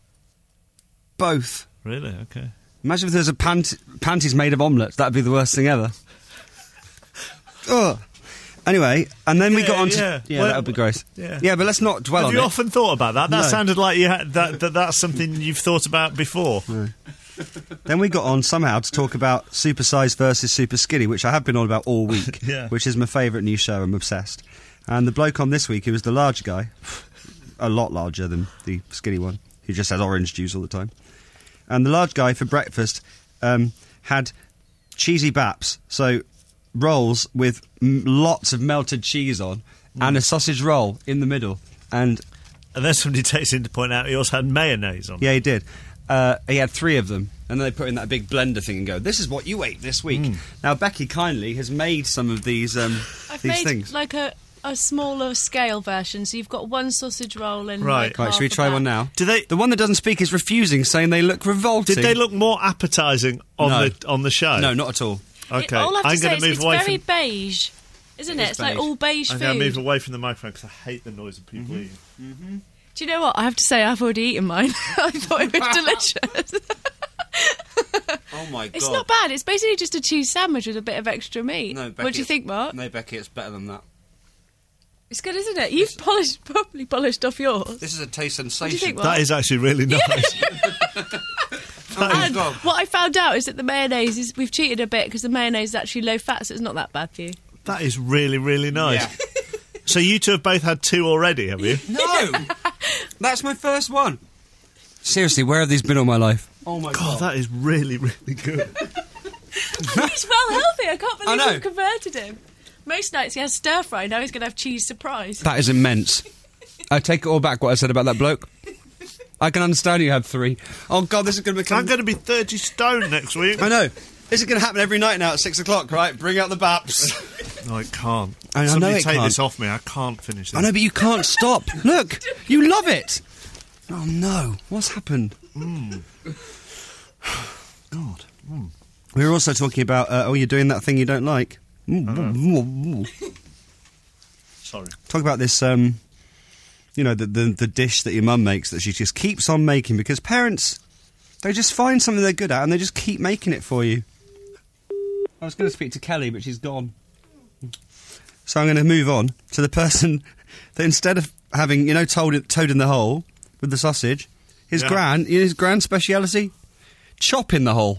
both. Really? Okay. Imagine if there's a pant- panties made of omelettes. That'd be the worst thing ever. Ugh. Anyway, and then we Yeah, got on to... yeah. Yeah, Well, that would be gross. yeah. Yeah, but let's not dwell Have on you it. often thought about that? That No. sounded like you had, that, that that's something you've thought about before. No. Then we got on somehow to talk about Super Size versus Super Skinny, which I have been on about all week, Yeah. which is my favourite new show. I'm obsessed. And the bloke on this week, who was the large guy, a lot larger than the skinny one, who just has orange juice all the time. And the large guy for breakfast um, had cheesy baps, so rolls with m- lots of melted cheese on, Mm. and a sausage roll in the middle. And And then somebody takes in to point out he also had mayonnaise on. yeah, he did. Uh, he had three of them, and then they put in that big blender thing and go, "This is what you ate this week." Mm. Now Becky kindly has made some of these um, I've these made things. like a, a smaller scale version, so you've got one sausage roll and Right, like right. half Should we of try that. one now? Do they? The one that doesn't speak is refusing, saying they look revolting. Did they look more appetising on No. the on the show? No, not at all. Okay, It, all I have to I'm say going is to move it's away very from. beige, isn't it? It is It's like beige. all beige I'm food. going to move away from the microphone because I hate the noise of people Mm-hmm. eating. Mm-hmm. Do you know what? I have to say I've already eaten mine. I thought it was delicious. Oh my god! It's not bad. It's basically just a cheese sandwich with a bit of extra meat. No, Becky, what do you think, Mark? No, Becky, it's better than that. It's good, isn't it? You've polished, probably polished off yours. This is a taste sensation. What do you think, Mark? That is actually really nice. Oh my And god! what I found out is that the mayonnaise is we've cheated a bit because the mayonnaise is actually low fat, so it's not that bad for you. That is really, really nice. Yeah. So you two have both had two already, have you? No, that's my first one. Seriously, where have these been all my life? Oh my God, that is really, really good. He's well healthy. I can't I believe know. you've converted him. Most nights he has stir fry. Now he's going to have cheese surprise. That is immense. I take it all back what I said about that bloke. I can understand you had three. Oh god, this is going to become. I'm going to be thirty stone next week. I know. This is going to happen every night now at six o'clock, right? Bring out the baps. No, it can't. I know Somebody it take can't. this off me. I can't finish this. I know, but you can't stop. Look, you love it. Oh no, what's happened? Mm. God. Mm. We were also talking about, uh, oh, you're doing that thing you don't like. Mm. Sorry. Talk about this um, you know, the, the the dish that your mum makes that she just keeps on making, because parents, they just find something they're good at and they just keep making it for you. I was going to speak to Kelly, but she's gone. So I'm going to move on to the person that instead of having, you know, toad, toad in the hole with the sausage, his Yeah. gran, his grand speciality, chop in the hole.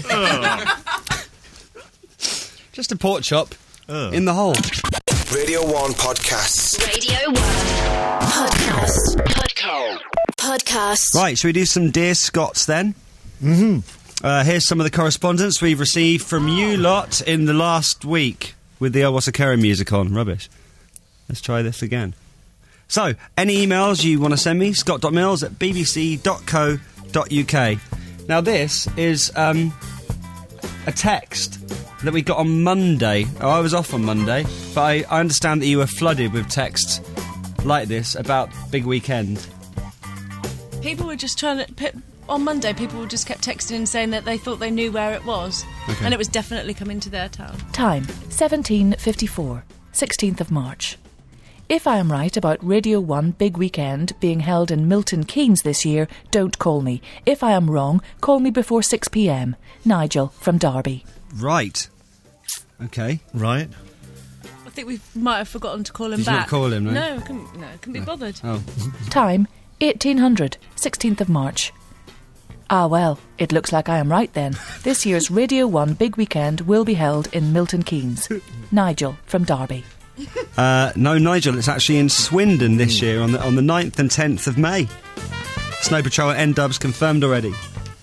Just a pork chop in the hole. Radio one podcasts. Radio one podcast. Podcast. Podcast. Right, shall we do some Dear Scots then? Mm-hmm. Uh, here's some of the correspondence we've received from you lot in the last week with the Oh What's Occurring music on. Rubbish. Let's try this again. So, any emails you want to send me, scott.mills at bbc dot co dot uk. Now, this is um, a text that we got on Monday. Oh, I was off on Monday, but I, I understand that you were flooded with texts like this about Big Weekend. People were just trying to... P- on Monday, people just kept texting and saying that they thought they knew where it was. Okay. And it was definitely coming to their town. Time, seventeen fifty-four, sixteenth of March. If I am right about Radio one Big Weekend being held in Milton Keynes this year, don't call me. If I am wrong, call me before six p m. Nigel from Derby. Right. Okay. Right. I think we might have forgotten to call him Did you back. not call him, no? No, I couldn't, no, I couldn't be bothered. Oh. Time, eighteen hundred, sixteenth of March. Ah well, it looks like I am right then. This year's Radio one Big Weekend will be held in Milton Keynes. Nigel from Derby. Uh, no, Nigel, it's actually in Swindon this year on the on the ninth and tenth of May. Snow Patrol and N-Dubs confirmed already.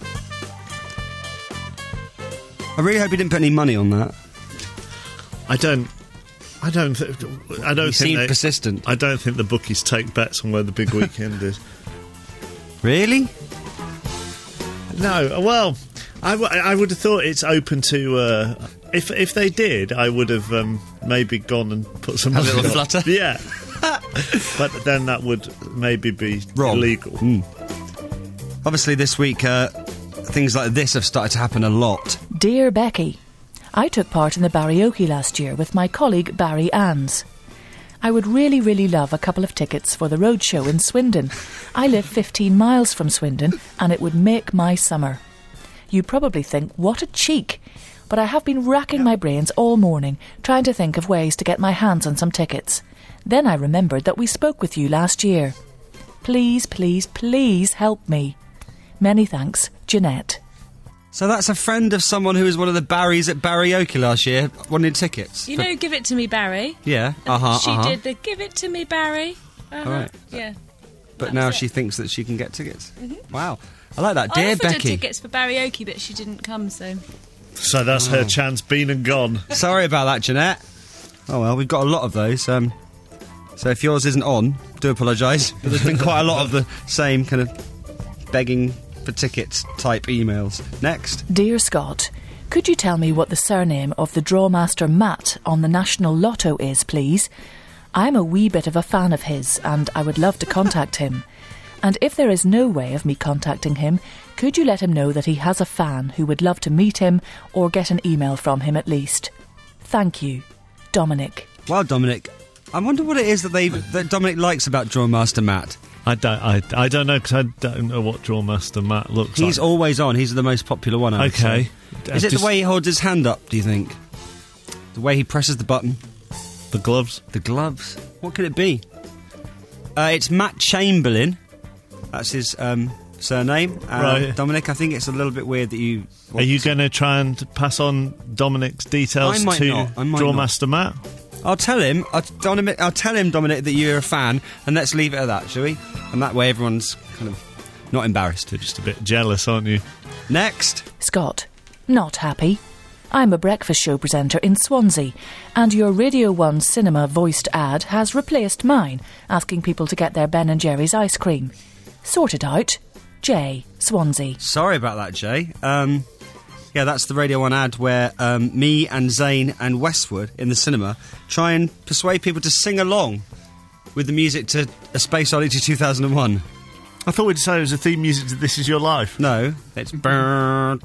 I really hope you didn't put any money on that. I don't. I don't. Th- I don't You think seem they, persistent. I don't think the bookies take bets on where the big weekend is. Really? No. Well, I, w- I would have thought it's open to. Uh, if if they did, I would have um, maybe gone and put some A money little on. flutter? Yeah. But then that would maybe be Wrong. illegal. Mm. Obviously, this week uh, things like this have started to happen a lot. Dear Becky, I took part in the Barrioke last year with my colleague Barry Anns. I would really, really love a couple of tickets for the roadshow in Swindon. I live fifteen miles from Swindon and it would make my summer. You probably think, what a cheek! But I have been racking my brains all morning trying to think of ways to get my hands on some tickets. Then I remembered that we spoke with you last year. Please, please, please help me. Many thanks, Jeanette. So that's a friend of someone who was one of the Barrys at Barrioke last year, wanted tickets. You for- know, Give It To Me, Barry? Yeah, uh-huh, She uh-huh. did the Give It To Me, Barry. Uh-huh. All right. Yeah. But now she thinks that she can get tickets. Mhm. Wow. I like that. I Dear offered her Becky. tickets for Barrioke, but she didn't come, so... So that's her Oh. chance been and gone. Sorry about that, Jeanette. Oh well, we've got a lot of those. Um, so if yours isn't on, do apologise. But there's been quite a lot of the same kind of begging for tickets type emails. Next. Dear Scott, could you tell me what the surname of the Drawmaster Matt on the National Lotto is, please? I'm a wee bit of a fan of his, and I would love to contact him. And if there is no way of me contacting him, could you let him know that he has a fan who would love to meet him or get an email from him at least? Thank you, Dominic. Well, Dominic, I wonder what it is that they that Dominic likes about Drawmaster Matt. I don't. I, I don't know because I don't know what Drawmaster Matt looks He's like. always on. He's the most popular one. I would Okay. say. Uh, Is it just- the way he holds his hand up? Do you think? The way he presses the button. The gloves. The gloves. What could it be? Uh, it's Matt Chamberlain. That's his um, surname. Uh, Right. Dominic, I think it's a little bit weird that you... Are you going to try and pass on Dominic's details I might to not, I might Drawmaster Matt? I'll tell him. I'll, Dominic, I'll tell him, Dominic, that you're a fan, and let's leave it at that, shall we? And that way, everyone's kind of not embarrassed. You're just a bit jealous, aren't you? Next, Scott, not happy. I'm a breakfast show presenter in Swansea, and your Radio one cinema voiced ad has replaced mine, asking people to get their Ben and Jerry's ice cream. Sort it out. Jay, Swansea. sorry about that, Jay. Um, yeah, that's the Radio one ad where um, me and Zane and Westwood in the cinema try and persuade people to sing along with the music to A Space Oddity two thousand one. I thought we decided it was a theme music to This Is Your Life. No, it's that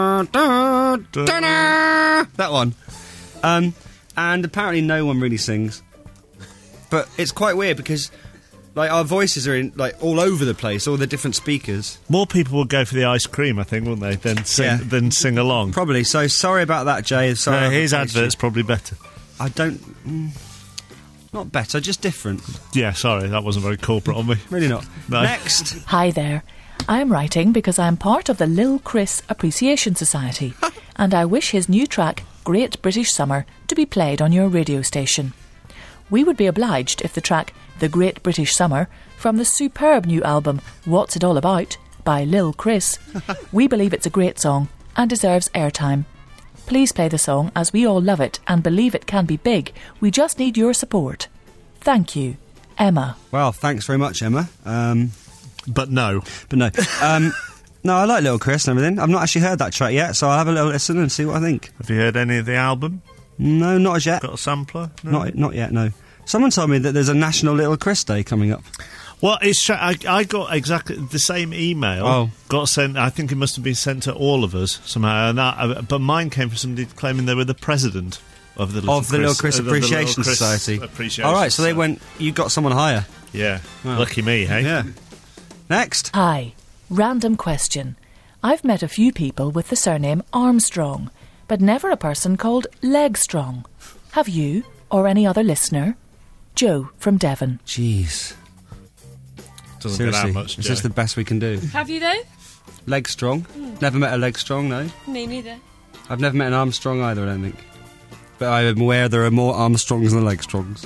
one. Um, and apparently no one really sings. But it's quite weird because Like, our voices are in, like, all over the place, all the different speakers. More people would go for the ice cream, I think, wouldn't they, than sing, Yeah. than sing along. Probably. So, sorry about that, Jay. Sorry. No, I've his replaced advert's you. probably better. I don't... Mm, not better, just different. Yeah, sorry, that wasn't very corporate on me. Really not. No. Next. Hi there. I am writing because I am part of the Lil Chris Appreciation Society, and I wish his new track, Great British Summer, to be played on your radio station. We would be obliged if the track The Great British Summer from the superb new album What's It All About by Lil Chris. We believe it's a great song and deserves airtime. Please play the song as we all love it and believe it can be big. We just need your support. Thank you, Emma. Well, thanks very much, Emma. Um, but no. But no. Um, no, I like Little Chris and everything. I've not actually heard that track yet, so I'll have a little listen and see what I think. Have you heard any of the album? No, not as yet. Got a sampler? No. Not not yet, no. Someone told me that there's a National Little Chris Day coming up. Well, it's tra- I, I got exactly the same email. Oh. Got sent. I think it must have been sent to all of us somehow. And that, uh, but mine came from somebody claiming they were the president of the Little of the Chris, Little Chris uh, the Little Appreciation Chris Society. Appreciation All right, so they Society. went. You got someone higher. Yeah, Well. lucky me, hey. Yeah. Next. Hi. Random question. I've met a few people with the surname Armstrong, but never a person called Legstrong. Have you, or any other listener? Joe from Devon. Jeez. Doesn't Seriously, get out much, is Joe. this the best we can do? Have you though? Leg strong. Mm. Never met a leg strong, no. Me neither. I've never met an Armstrong either, I don't think. But I am aware there are more Armstrongs than leg strongs.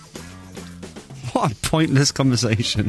What a pointless conversation.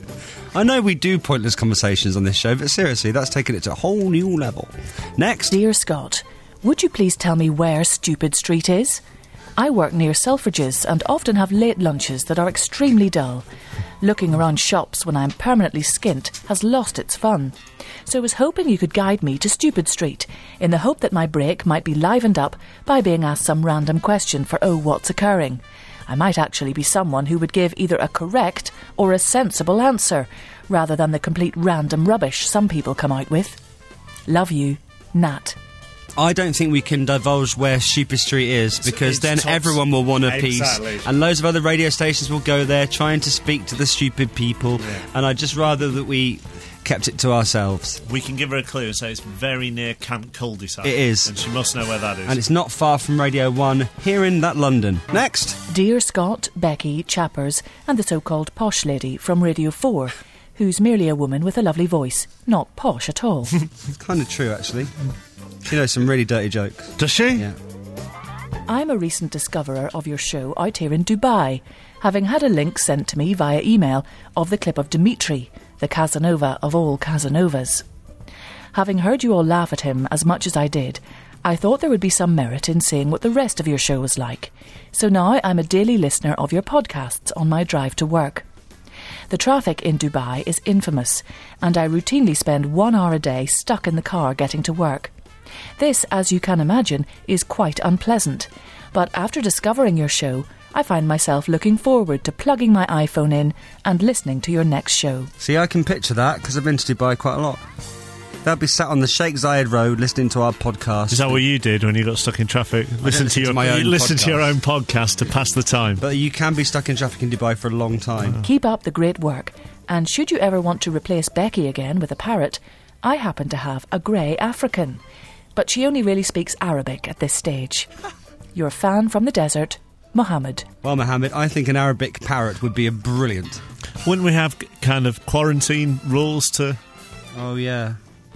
I know we do pointless conversations on this show, but seriously, that's taken it to a whole new level. Next. Dear Scott, would you please tell me where Stupid Street is? I work near Selfridges and often have late lunches that are extremely dull. Looking around shops when I'm permanently skint has lost its fun. So I was hoping you could guide me to Stupid Street, in the hope that my break might be livened up by being asked some random question for Oh, What's Occurring. I might actually be someone who would give either a correct or a sensible answer, rather than the complete random rubbish some people come out with. Love you, Nat. I don't think we can divulge where Stupid Street is, because it's then tops- everyone will want a piece, Exactly. and loads of other radio stations will go there trying to speak to the stupid people, Yeah. and I'd just rather that we kept it to ourselves. We can give her a clue and say it's very near Camp Cul-de-sac. It is. And she must know where that is. And it's not far from Radio one, here in that London. Next. Dear Scott, Becky, Chappers, and the so-called posh lady from Radio four, who's merely a woman with a lovely voice, not posh at all. It's kind of true, actually. She knows some really dirty jokes. Does she? Yeah. I'm a recent discoverer of your show out here in Dubai, having had a link sent to me via email of the clip of Dimitri, the Casanova of all Casanovas. Having heard you all laugh at him as much as I did, I thought there would be some merit in seeing what the rest of your show was like. So now I'm a daily listener of your podcasts on my drive to work. The traffic in Dubai is infamous, and I routinely spend one hour a day stuck in the car getting to work. This, as you can imagine, is quite unpleasant, but after discovering your show, I find myself looking forward to plugging my iPhone in and listening to your next show. See, I can picture that, because I've been to Dubai quite a lot. They'll be sat on the Sheikh Zayed Road listening to our podcast. Is that what you did when you got stuck in traffic? Listen, listen to to your my own you listen to your podcast. own podcast to pass the time. But you can be stuck in traffic in Dubai for a long time. Keep up the great work, and should you ever want to replace Becky again with a parrot, I happen to have a grey African. But she only really speaks Arabic at this stage. Your fan from the desert, Mohammed. Well, Mohammed, I think an Arabic parrot would be a brilliant. Wouldn't we have kind of quarantine rules to... Oh, yeah.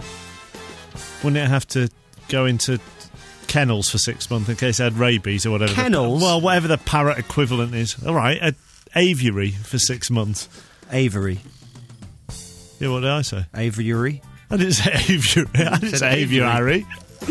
Wouldn't it have to go into kennels for six months in case it had rabies or whatever? the- Kennels? well, whatever the parrot equivalent is. All right, a aviary for six months. Aviary. Yeah, what did I say? Aviary. I didn't say aviary. I didn't said say aviary.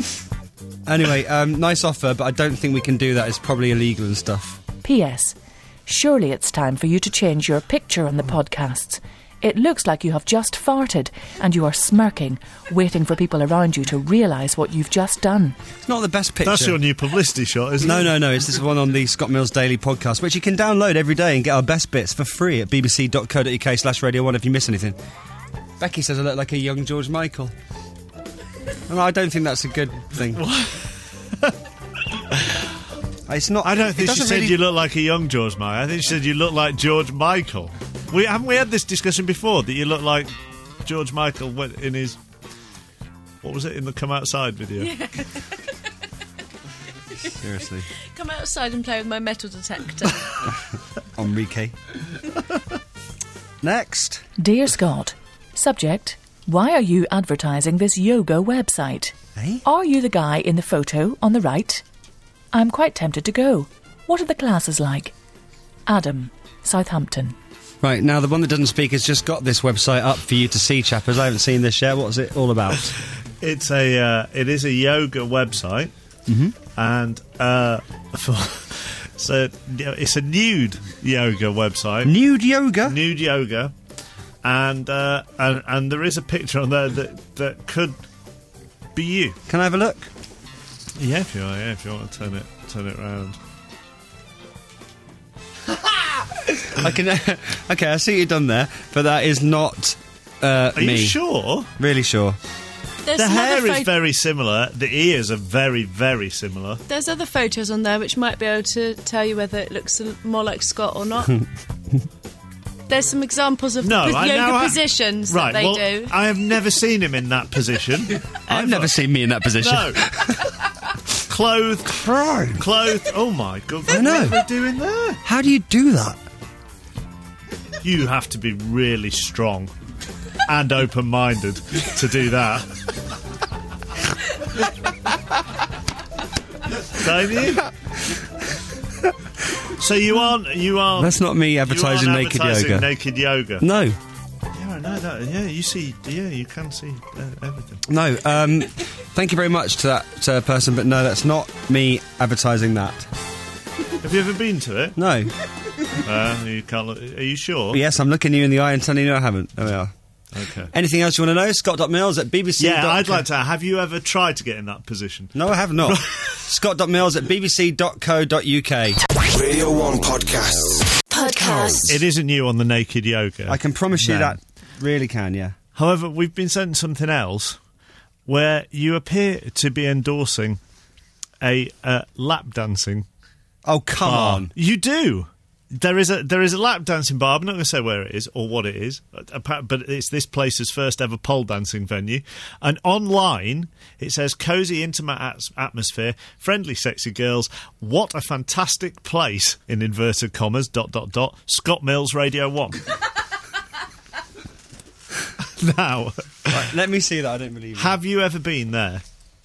Anyway, um, nice offer, but I don't think we can do that. It's probably illegal and stuff. P S. Surely it's time for you to change your picture on the podcasts. It looks like you have just farted and you are smirking, waiting for people around you to realise what you've just done. It's not the best picture. That's your new publicity shot, isn't No, it? no, no. It's this one on the Scott Mills Daily podcast, which you can download every day and get our best bits for free at bbc.co.uk slash radio one if you miss anything. Becky says I look like a young George Michael. And I don't think that's a good thing. It's not. I don't it think she doesn't said really- you look like a young George Michael. I think she said you look like George Michael. We haven't we had this discussion before that you look like George Michael went in his what was it in the Come Outside video? Yeah. Seriously. Come outside and play with my metal detector. Enrique. Next. Dear Scott. Subject: why are you advertising this yoga website? Eh? Are you the guy in the photo on the right? I'm quite tempted to go. What are the classes like? Adam, Southampton. Right, now the one that doesn't speak has just got this website up for you to see, chappers. I haven't seen this yet. What is it all about? It's a uh, it is a yoga website, mm-hmm. and uh, for, so you know, it's a nude yoga website. Nude yoga, nude yoga, and uh, and and there is a picture on there that that could be you. Can I have a look? Yeah, if you want. Yeah, if you want to turn it turn it round. I can. Okay, I see what you've done there, but that is not uh, Are me. you sure? Really sure. There's the some hair other is pho- very similar. The ears are very, very similar. There's other photos on there which might be able to tell you whether it looks a- more like Scott or not. There's some examples of No, pos- I yoga know I- positions right, that they well, do. I have never seen him in that position. I've never seen me in that position. No. Clothed. Clothed. Oh my god. I know. What are they doing there? How do you do that? You have to be really strong and open-minded to do that. Don't you? So you aren't. You are. That's not me advertising you aren't naked advertising yoga. Naked yoga. No. Yeah, I know that. Yeah, you see. Yeah, you can see uh, everything. No. Um, thank you very much to that uh, person, but no, that's not me advertising that. Have you ever been to it? No. Uh, you can't. Look, are you sure? Yes, I'm looking you in the eye and telling you I haven't. There we are. Okay. Anything else you want to know? Scott.mills at B B C. Yeah, I'd like to. Have you ever tried to get in that position? No, I have not. Scott.mills at bbc.co.uk. Radio one podcasts. Podcast. It isn't you on the naked yoga. I can promise you No. that really can, yeah. However, we've been sent something else where you appear to be endorsing a uh, lap dancing. Oh, come bar. on. You do. There is a there is a lap dancing bar. I'm not going to say where it is or what it is, but it's this place's first ever pole dancing venue. And online, it says cozy, intimate at- atmosphere, friendly, sexy girls. What a fantastic place! In inverted commas. Dot dot dot. Scott Mills, Radio One. Now, right, let me see that. I don't believe it. Have you ever been there?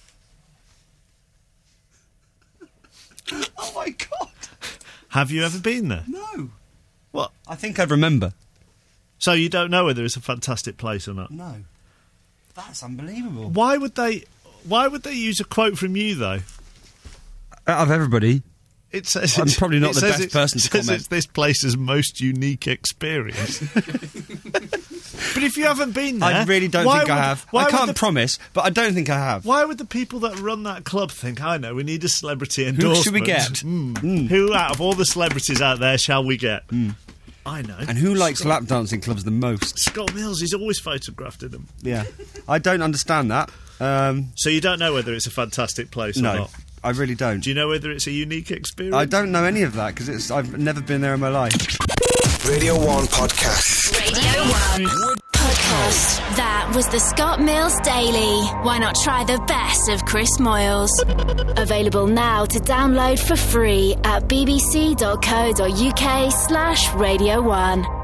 Oh my god! Have you ever been there? No. What? I think I'd remember. So you don't know whether it's a fantastic place or not? No. That's unbelievable. Why would they? Why would they use a quote from you though? Out of everybody, It says I'm it's- probably not it the says best it's- person it to says comment. It's this place's most unique experience. But if you haven't been there, I really don't why think I would- have. why I would can't the- promise, but I don't think I have. Why would the people that run that club think, I know, we need a celebrity endorsement? should we get? Mm. Who out of all the celebrities out there shall we get? I know. And who likes lap dancing clubs the most? Scott Mills, he's always photographed in them. Yeah. I don't understand that. Um, So you don't know whether it's a fantastic place or no, not? I really don't. Do you know whether it's a unique experience? I don't know any of that because I've never been there in my life. Radio one podcasts. Radio one podcast. That was the Scott Mills Daily. Why not try the best of Chris Moyles? Available now to download for free at bbc.co.uk slash radio one.